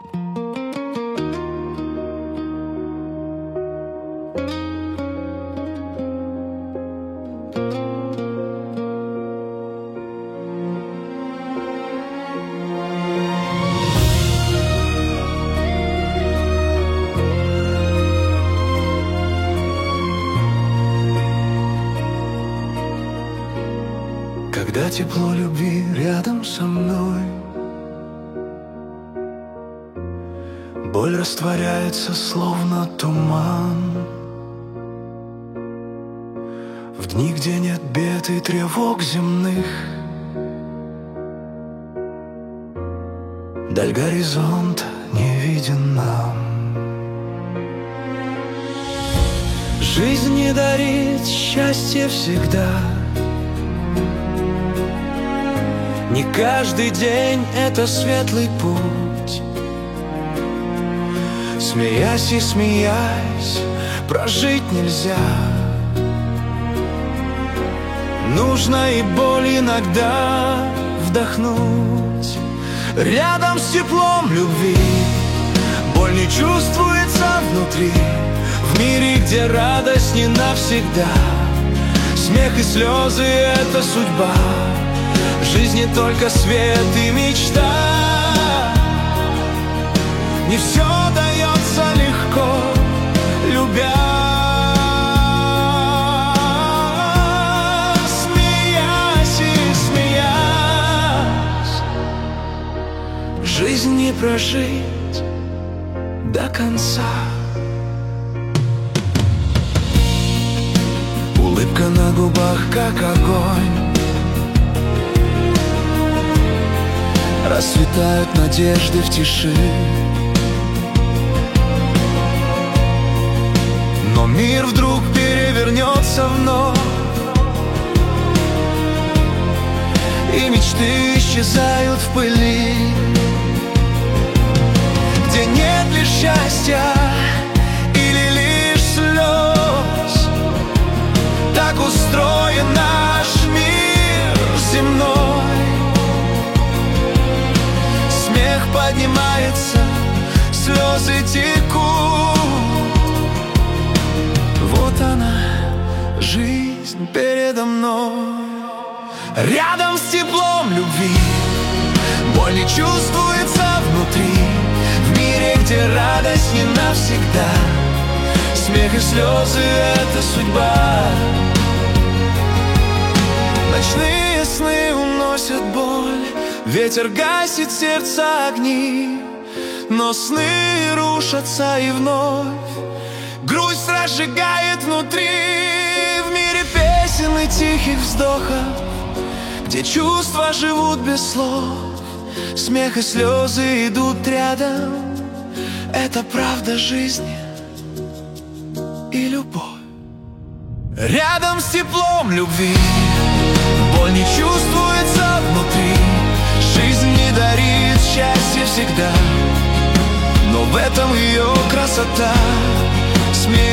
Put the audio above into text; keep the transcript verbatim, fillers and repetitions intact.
Когда тепло любви рядом со мной, боль растворяется, словно туман. В дни, где нет бед и тревог земных, даль горизонта не виден нам. Жизнь не дарит счастья всегда, не каждый день это светлый путь. Смеясь и смеясь, прожить нельзя. Нужно и боль иногда вдохнуть. Рядом с теплом любви боль не чувствуется внутри. В мире, где радость не навсегда, смех и слезы — это судьба. В жизни только свет и мечта. Не все дается легко, любя. Смеясь и смеясь, жизнь не прожить до конца. Улыбка на губах, как огонь. Расцветают надежды в тиши. Но мир вдруг перевернется вновь, и мечты исчезают в пыли. Где нет лишь счастья или лишь слез, так устроен наш мир земной. Смех поднимается, слезы текут. Вот она, жизнь передо мной. Рядом с теплом любви боль не чувствуется внутри. В мире, где радость не навсегда, смех и слезы — это судьба. Ночные сны уносят боль, ветер гасит сердца огни. Но сны рушатся и вновь грусть разжигает внутри. В мире песен и тихих вздохов, где чувства живут без слов, смех и слезы идут рядом. Это правда жизни и любовь. Рядом с теплом любви боль не чувствуется внутри. Жизнь не дарит счастья всегда, но в этом ее красота. Смех